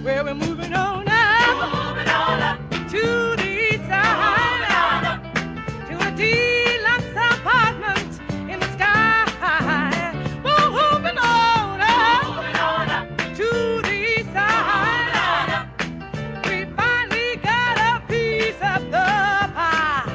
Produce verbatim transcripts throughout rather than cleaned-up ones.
Well, we're moving on up, moving on up to the east side, to a deluxe apartment in the sky. We're moving on up, moving on up to the east side. We finally got a piece of the pie.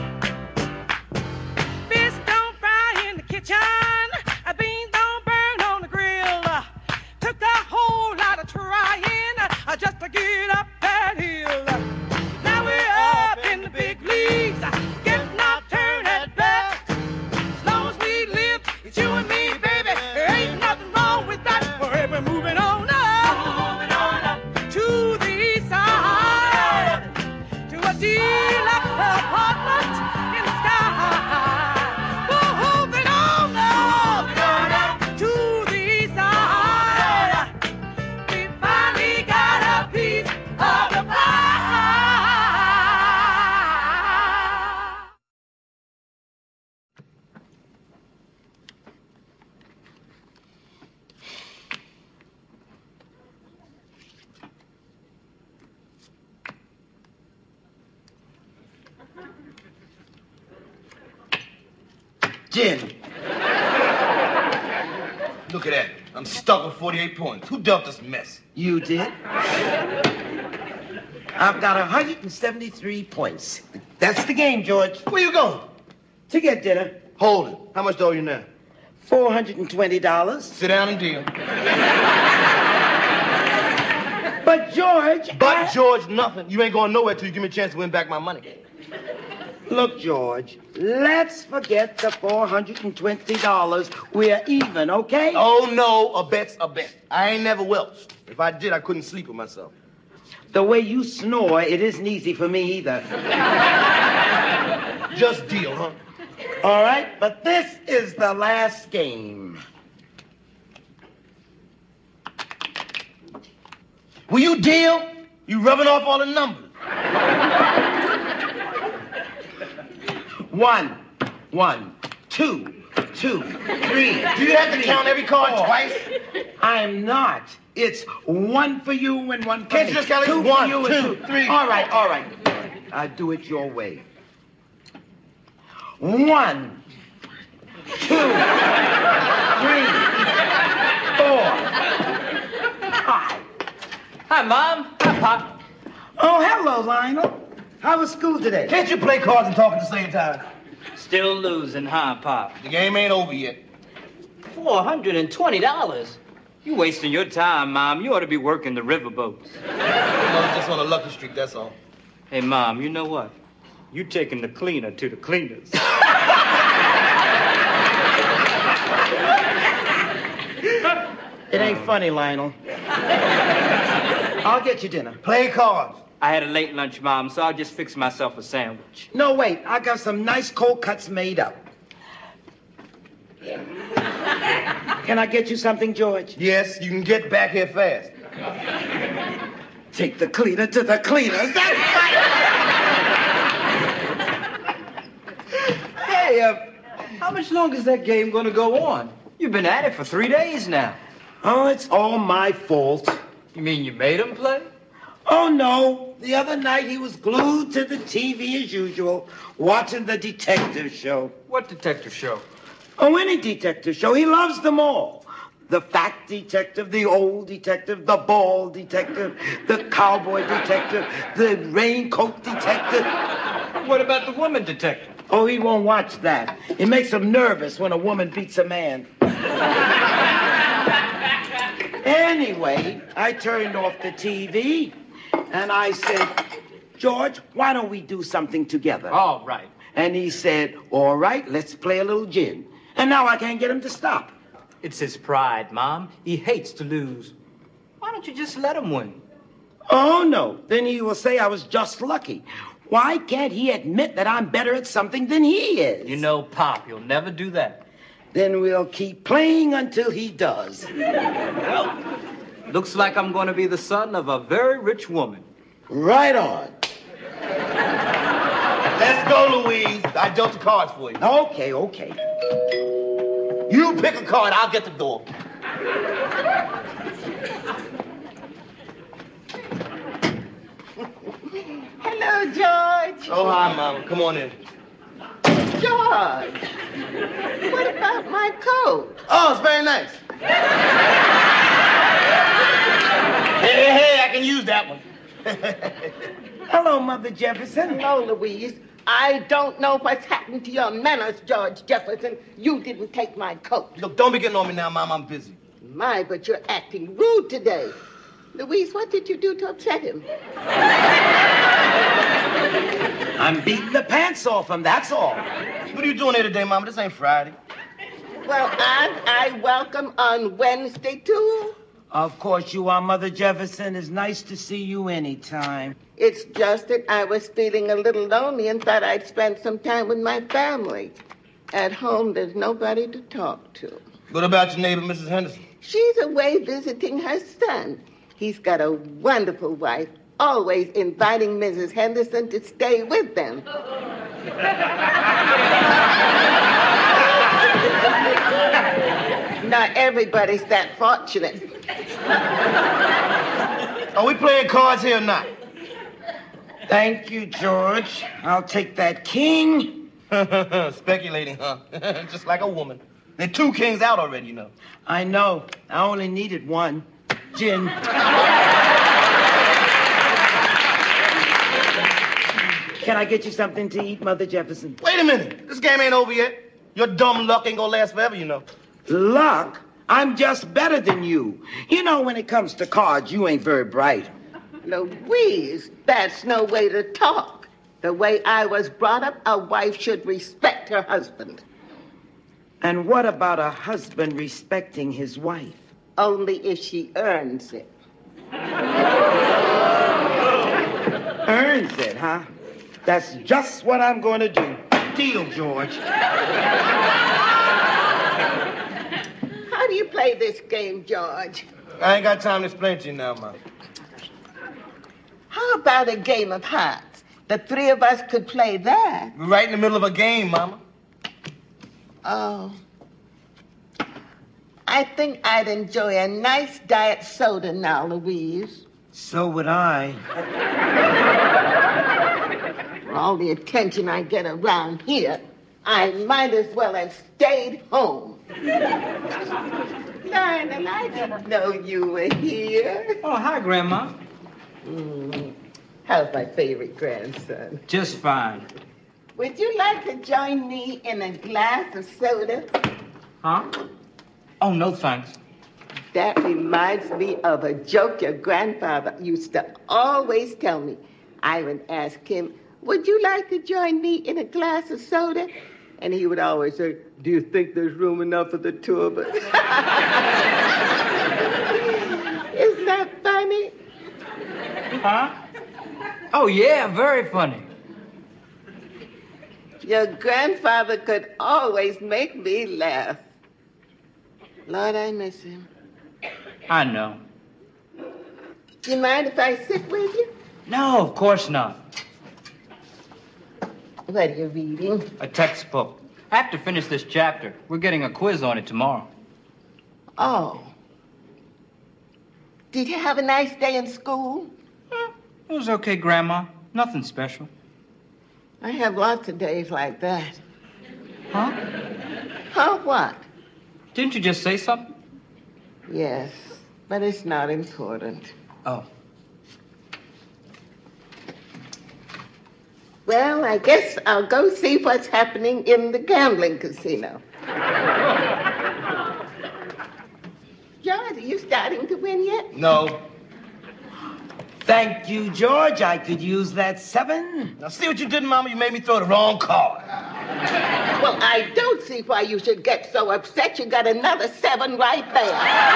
Fish don't fry in the kitchen, beans don't burn on the grill. Took a whole lot of trying just to get up that hill. Now we're up in the big leagues, getting our turn at bat. As long as we live, it's you and me, baby. There ain't nothing wrong with that. We're moving on up, moving on up to the east side, to a deluxe apartment in the sky. We're moving on up, to the east side. We finally got a piece of the pie. Gin. Look at that. I'm stuck with forty-eight points. Who dealt this mess? You did. I've got one hundred seventy-three points. That's the game, George. Where you going? To get dinner, Hold it. How much do I owe you now? four hundred twenty dollars. Sit down and deal. But, George... But, I- George, nothing. You ain't going nowhere till you give me a chance to win back my money. Look, George, let's forget the four hundred twenty dollars. We're even, okay? Oh, no, a bet's a bet. I ain't never welched. If I did, I couldn't sleep with myself. The way you snore, it isn't easy for me either. Just deal, huh? All right, but this is the last game. Will you deal? You rubbing off all the numbers. One, one, two, two, three. Do you have to count every card four. twice? I'm not. It's one for you and one for Can't me. you just count it? Two One, for you and two, three. All right, all right. I'll do it your way. One, two, three, four, five. Hi, Mom. Hi, Pop. Oh, hello, Lionel. How was school today? Can't you play cards and talk at the same time? Still losing, huh, Pop? The game ain't over yet. four hundred twenty dollars? You wasting your time, Mom. You ought to be working the riverboats. I was just on a lucky streak, that's all. Hey, Mom, you know what? You taking the cleaner to the cleaners. It ain't funny, Lionel. I'll get you dinner. Play cards. I had a late lunch, Mom, so I'll just fix myself a sandwich. No, wait. I got some nice cold cuts made up. Can I get you something, George? Yes, you can get back here fast. Take the cleaner to the cleaners. That's right. Hey, uh, how much longer is that game going to go on? You've been at it for three days now. Oh, it's all my fault. You mean you made him play? Oh, no. The other night he was glued to the T V as usual, watching the detective show. What detective show? Oh, any detective show. He loves them all. The fat detective, the old detective, the bald detective, the cowboy detective, the raincoat detective. What about the woman detective? Oh, he won't watch that. It makes him nervous when a woman beats a man. Anyway, I turned off the T V, and I said, George, why don't we do something together? All right. And he said, all right, let's play a little gin. And now I can't get him to stop. It's his pride, Mom. He hates to lose. Why don't you just let him win? Oh, no. Then he will say I was just lucky. Why can't he admit that I'm better at something than he is? You know, Pop, he'll never do that. Then we'll keep playing until he does. Well, looks like I'm going to be the son of a very rich woman. Right on. Let's go, Louise. I dealt the cards for you. Okay, okay. You pick a card, I'll get the door. Oh, hi, Mama. Come on in. George, what about my coat? Oh, it's very nice. Hey, hey, hey, I can use that one. Hello, Mother Jefferson. Hello, Louise. I don't know what's happened to your manners, George Jefferson. You didn't take my coat. Look, don't be getting on me now, Mom. I'm busy. My, but you're acting rude today. Louise, what did you do to upset him? I'm beating the pants off him, that's all. What are you doing here today, Mama? This ain't Friday. Well, aren't I welcome on Wednesday, too? Of course you are, Mother Jefferson. It's nice to see you anytime. It's just that I was feeling a little lonely and thought I'd spend some time with my family. At home, there's nobody to talk to. What about your neighbor, Missus Henderson? She's away visiting her son. He's got a wonderful wife, always inviting Missus Henderson to stay with them. Not everybody's that fortunate. Are we playing cards here or not? Thank you, George. I'll take that king. Speculating, huh? Just like a woman. There are two kings out already, you know. I know. I only needed one. Gin. Can I get you something to eat, Mother Jefferson? Wait a minute. This game ain't over yet. Your dumb luck ain't gonna last forever, you know. Luck? I'm just better than you. You know, when it comes to cards, you ain't very bright. Louise, that's no way to talk. The way I was brought up, a wife should respect her husband. And what about a husband respecting his wife? Only if she earns it. Earns it, huh? That's just what I'm going to do. Deal, George. How do you play this game, George? I ain't got time to explain to you now, Mom. How about a game of hearts? The three of us could play that. We're right in the middle of a game, Mama. Oh. I think I'd enjoy a nice diet soda now, Louise. So would I. For all the attention I get around here, I might as well have stayed home. Lionel, I didn't know you were here. Oh, hi, Grandma. Mm. How's my favorite grandson? Just fine. Would you like to join me in a glass of soda? Huh? Oh, no, thanks. That reminds me of a joke your grandfather used to always tell me. I would ask him, would you like to join me in a glass of soda? And he would always say, do you think there's room enough for the two of us? Isn't that funny? Huh? Oh, yeah, very funny. Your grandfather could always make me laugh. Lord, I miss him. I know. Do you mind if I sit with you? No, of course not. What are you reading? A textbook. I have to finish this chapter. We're getting a quiz on it tomorrow. Oh. Did you have a nice day in school? Eh, it was okay, Grandma. Nothing special. I have lots of days like that. Huh? Huh, what? Didn't you just say something? Yes, but it's not important. Oh. Well, I guess I'll go see what's happening in the gambling casino. George, are you starting to win yet? No. Thank you, George. I could use that seven. Now, see what you did, Mama? You made me throw the wrong card. Well, I don't see why you should get so upset. You got another seven right there.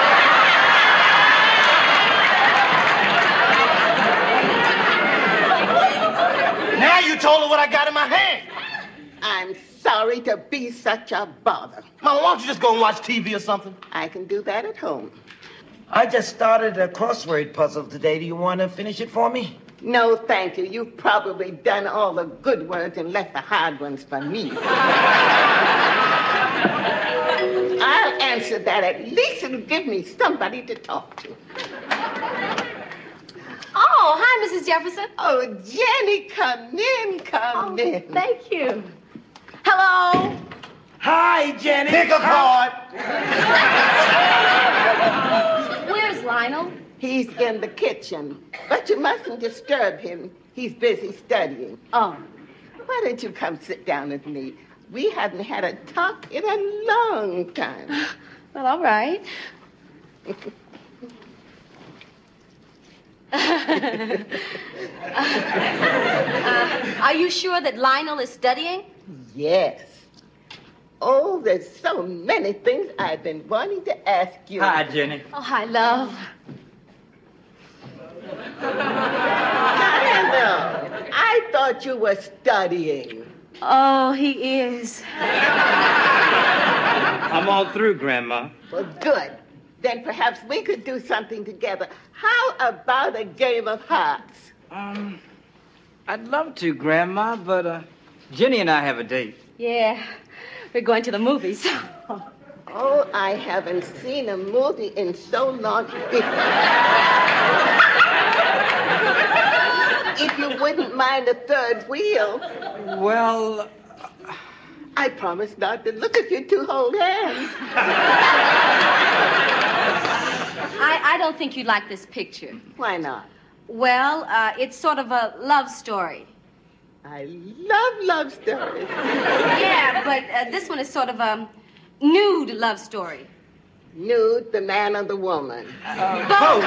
Now you told her what I got in my hand. I'm sorry to be such a bother. Mama, why don't you just go and watch T V or something? I can do that at home. I just started a crossword puzzle today. Do you want to finish it for me? No, thank you. You've probably done all the good words and left the hard ones for me. I'll answer that. At least it'll give me somebody to talk to. Oh, hi, Missus Jefferson. Oh, Jenny, come in, come Oh, in. thank you. Hello. Hi, Jenny. Pick a card. Where's Lionel? He's in the kitchen, but you mustn't disturb him. He's busy studying. Oh. Why don't you come sit down with me? We haven't had a talk in a long time. Well, all right. uh, are you sure that Lionel is studying? Yes. Oh, there's so many things I've been wanting to ask you. Hi, Jenny. Oh, hi, love. Lionel, I thought you were studying. Oh, he is. I'm all through, Grandma. Well, good. Then perhaps we could do something together. How about a game of hearts? Um, I'd love to, Grandma, but, uh, Jenny and I have a date. Yeah, we're going to the movies. Oh, I haven't seen a movie in so long. If you wouldn't mind a third wheel. Well, I promise not to look at you to hold hands. I, I don't think you'd like this picture. Why not? Well, uh, it's sort of a love story. I love love stories. Yeah, but uh, this one is sort of a nude love story. Nude, the man or the woman? Uh, both.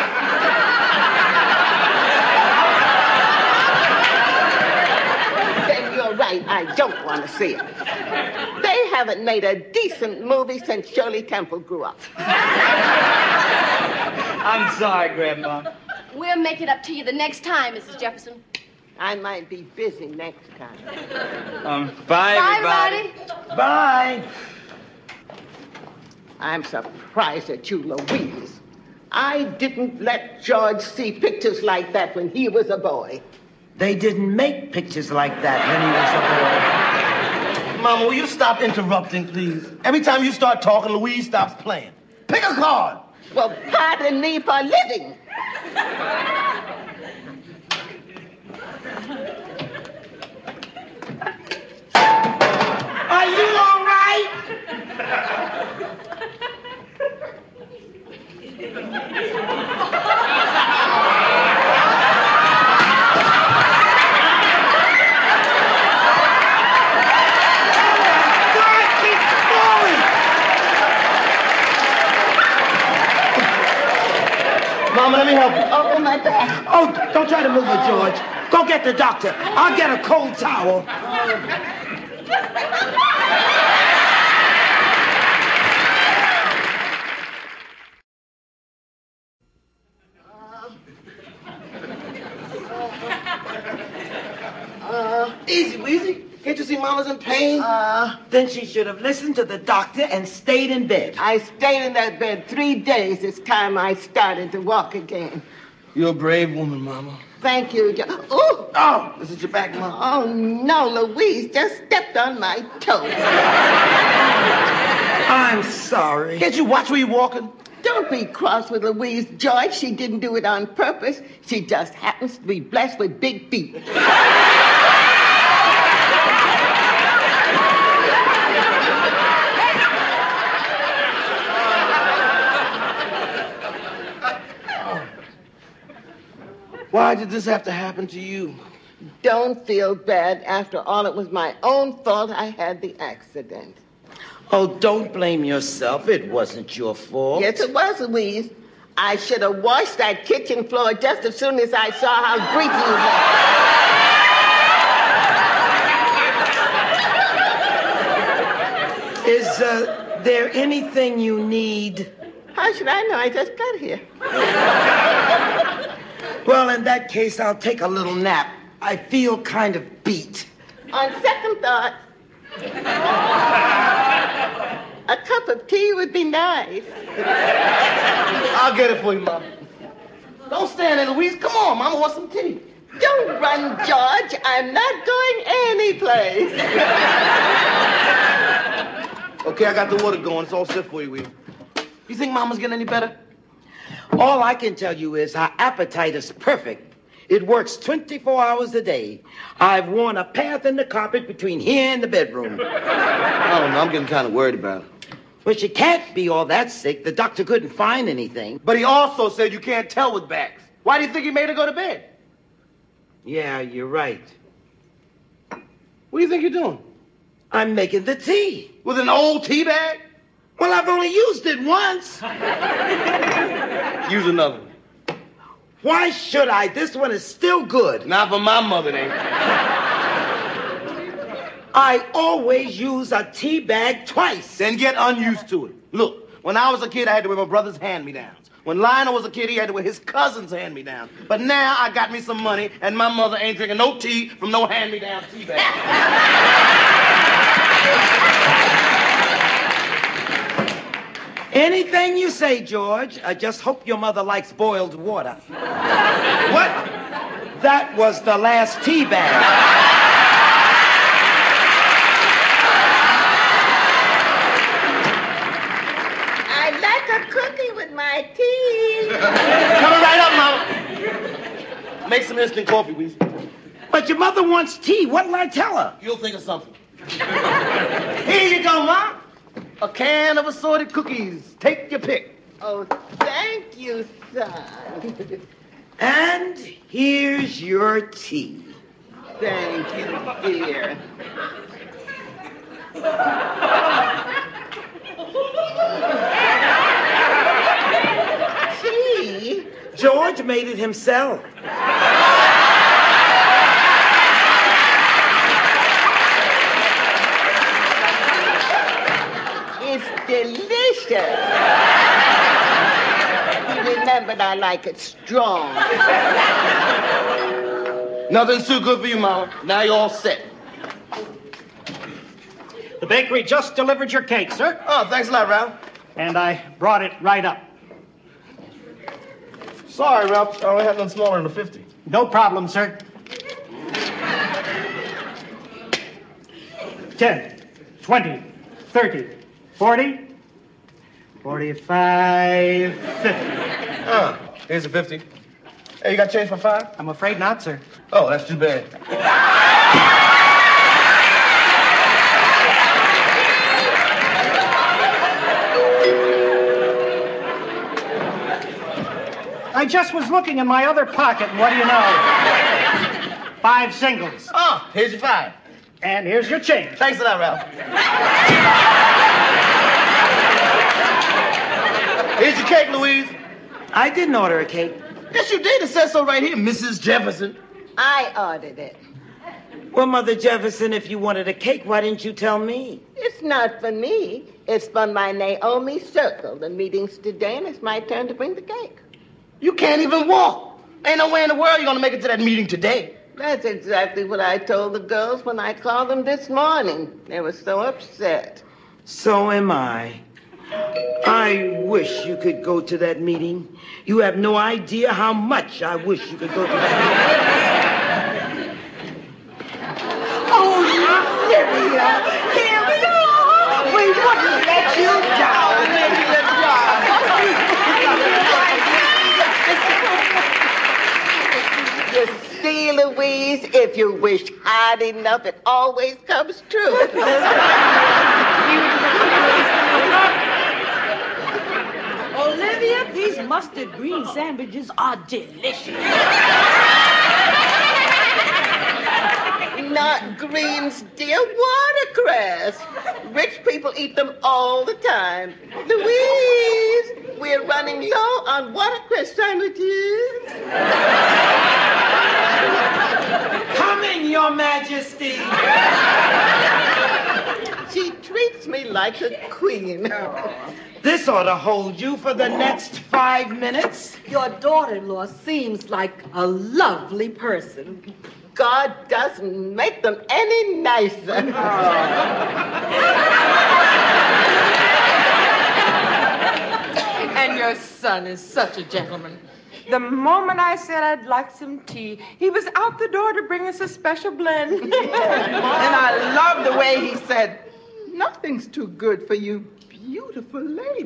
Then you're right. I don't want to see it. They haven't made a decent movie since Shirley Temple grew up. I'm sorry, Grandma. We'll make it up to you the next time, Missus Jefferson. I might be busy next time. Um, bye, Bye, everybody. everybody. Bye. I'm surprised at you, Louise. I didn't let George see pictures like that when he was a boy. They didn't make pictures like that when he was a boy. Mama, will you stop interrupting, please? Every time you start talking, Louise stops playing. Pick a card. Well, pardon me for living. Are you all right? Mama, let me help you. Over my back. Oh, don't try to move it, George. Go get the doctor. I'll get a cold towel. Uh, easy, Weezy. Can't you see Mama's in pain? Uh, Then she should have listened to the doctor and stayed in bed. I stayed in that bed three days this time I started to walk again. You're a brave woman, Mama. Thank you, Jo- Ooh! Oh, this is your back, Mama. Oh, no, Louise just stepped on my toes. I'm sorry. Can't you watch where you're walking? Don't be cross with Louise, George. She didn't do it on purpose. She just happens to be blessed with big feet. Why did this have to happen to you? Don't feel bad. After all, it was my own fault I had the accident. Oh, don't blame yourself. It wasn't your fault. Yes, it was, Louise. I should have washed that kitchen floor just as soon as I saw how greasy it was. Is uh, there anything you need? How should I know? I just got here. Well, in that case, I'll take a little nap. I feel kind of beat. On second thought, a cup of tea would be nice. I'll get it for you, Mama. Don't stand there, Louise. Come on, Mama wants some tea. Don't run, George. I'm not going anyplace. Okay, I got the water going. It's all set for you, Weezy. You think Mama's getting any better? All I can tell you is her appetite is perfect. It works twenty-four hours a day. I've worn a path in the carpet between here and the bedroom. I don't know. I'm getting kind of worried about her. But she can't be all that sick. The doctor couldn't find anything. But he also said you can't tell with bags. Why do you think he made her go to bed? Yeah, you're right. What do you think you're doing? I'm making the tea. With an old tea bag? Well, I've only used it once. Use another one. Why should I? This one is still good. Not for my mother, then. I always use a tea bag twice. Then get unused to it. Look, when I was a kid, I had to wear my brother's hand-me-downs. When Lionel was a kid, he had to wear his cousin's hand-me-downs. But now I got me some money, and my mother ain't drinking no tea from no hand-me-down tea bag. Anything you say, George. I just hope your mother likes boiled water. What? That was the last tea bag. I like a cookie with my tea. Coming right up, Mama. Make some instant coffee, Weezy. But your mother wants tea. What'll I tell her? You'll think of something. Here you go, Ma. A can of assorted cookies. Take your pick. Oh, thank you, son. And here's your tea. Thank you, dear. Tea? George made it himself. It's delicious. He remembered I like it strong. Nothing's too good for you, Mama. Now you're all set. The bakery just delivered your cake, sir. Oh, thanks a lot, Ralph. And I brought it right up. Sorry, Ralph. I only have nothing smaller than a fifty. No problem, sir. Ten, twenty, thirty, forty, forty-five, fifty. Ah, here's a fifty. Hey, you got change for five? I'm afraid not, sir. Oh, that's too bad. I just was looking in my other pocket, and what do you know? Five singles. Oh, here's your five. And here's your change. Thanks a lot, Ralph. Here's your cake, Louise. I didn't order a cake. Yes, you did. It says so right here, Missus Jefferson. I ordered it. Well, Mother Jefferson, if you wanted a cake, why didn't you tell me? It's not for me. It's for my Naomi Circle. The meeting's today, and it's my turn to bring the cake. You can't even walk. Ain't no way in the world you're going to make it to that meeting today. That's exactly what I told the girls when I called them this morning. They were so upset. So am I. I wish you could go to that meeting. You have no idea how much I wish you could go to that meeting. Oh, Lydia, here we are. We wouldn't let you down, Lydia, darling. You see, Louise, if you wish hard enough, it always comes true. Olivia, these mustard green sandwiches are delicious. Not greens, dear, watercress. Rich people eat them all the time. Louise, we're running low on watercress sandwiches. Coming, Your Majesty. She treats me like a queen. This ought to hold you for the next five minutes. Your daughter-in-law seems like a lovely person. God doesn't make them any nicer. And your son is such a gentleman. The moment I said I'd like some tea, he was out the door to bring us a special blend. And I love the way he said, nothing's too good for you beautiful lady.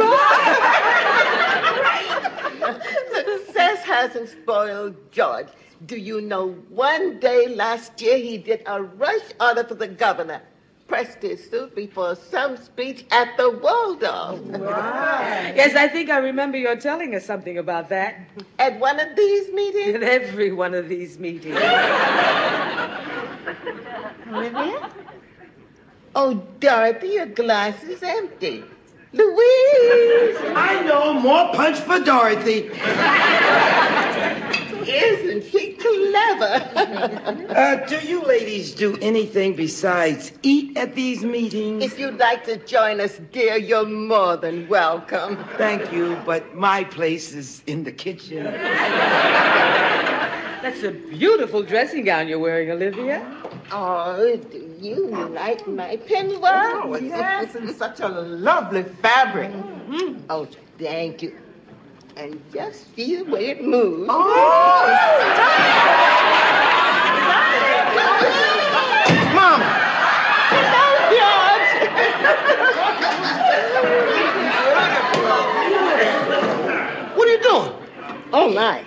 Success hasn't spoiled George. Do you know one day last year he did a rush order for the governor? Pressed his suit before some speech at the Waldorf. Wow. Yes, I think I remember your telling us something about that. At one of these meetings? At every one of these meetings. Olivia? Oh, Dorothy, your glass is empty. Louise! I know, more punch for Dorothy. Isn't she clever? uh, do you ladies do anything besides eat at these meetings? If you'd like to join us, dear, you're more than welcome. Thank you, but my place is in the kitchen. That's a beautiful dressing gown you're wearing, Olivia. Oh, do you like my peignoir? Oh, yes, and such a lovely fabric. Mm-hmm. Oh, thank you. And just feel the way it moves. Oh, Mama! Hello, George! What are you doing? Oh, my.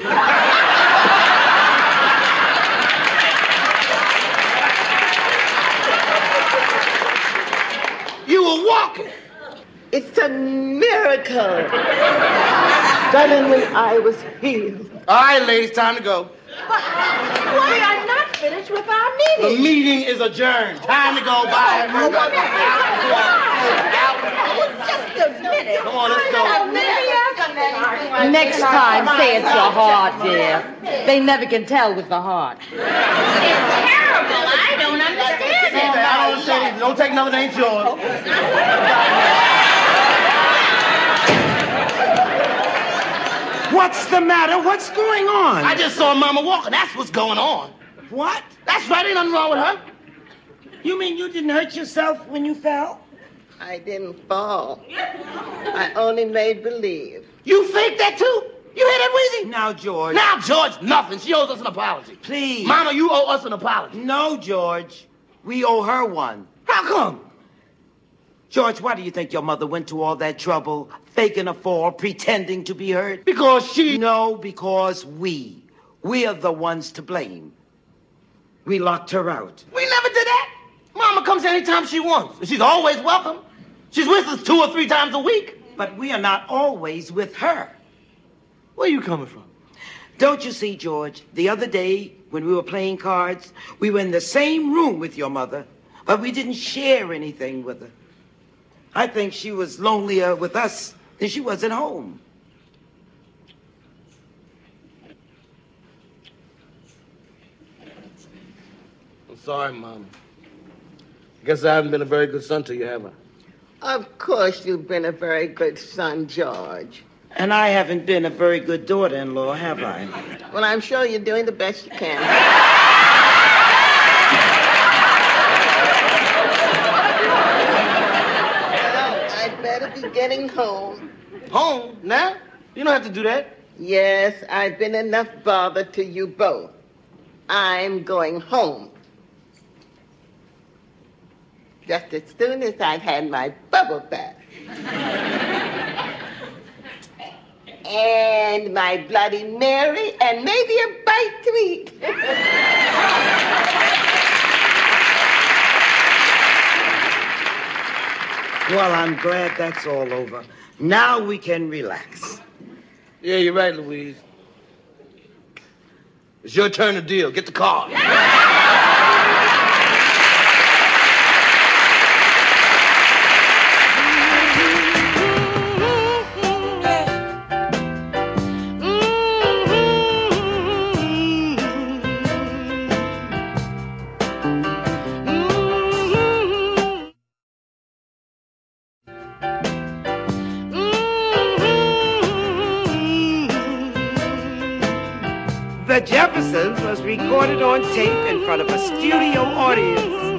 You were walking. It's a miracle. Suddenly, I was healed. All right, ladies, time to go. But we are not finished with our meeting. The meeting is adjourned. Time to go. Bye. Oh, oh, just a minute. Come on, let's go. Next time, say it's your heart, dear. They never can tell with the heart. It's terrible. I don't understand it. I don't understand it. Don't take nothing that ain't yours. What's the matter? What's going on? I just saw Mama walking. That's what's going on. What? That's right. Ain't nothing wrong with her. You mean you didn't hurt yourself when you fell? I didn't fall. I only made believe. You faked that, too? You hear that, Weezy? Now, George. Now, George, nothing. She owes us an apology. Please. Mama, you owe us an apology. No, George. We owe her one. How come? George, why do you think your mother went to all that trouble, faking a fall, pretending to be hurt? Because she... No, because we. We are the ones to blame. We locked her out. We never did that. Mama comes anytime she wants. She's always welcome. She's with us two or three times a week. But we are not always with her. Where are you coming from? Don't you see, George? The other day, when we were playing cards, we were in the same room with your mother, but we didn't share anything with her. I think she was lonelier with us than she was at home. I'm sorry, Mom. Guess I haven't been a very good son to you, have I? Of course you've been a very good son, George. And I haven't been a very good daughter-in-law, have I? Well, I'm sure you're doing the best you can. I'd better be getting home. Home? Now? You don't have to do that. Yes, I've been enough bother to you both. I'm going home. Just as soon as I've had my bubble bath. And my Bloody Mary, and maybe a bite to eat. Well, I'm glad that's all over. Now we can relax. Yeah, you're right, Louise. It's your turn to deal. Get the car. The Jeffersons was recorded on tape in front of a studio audience.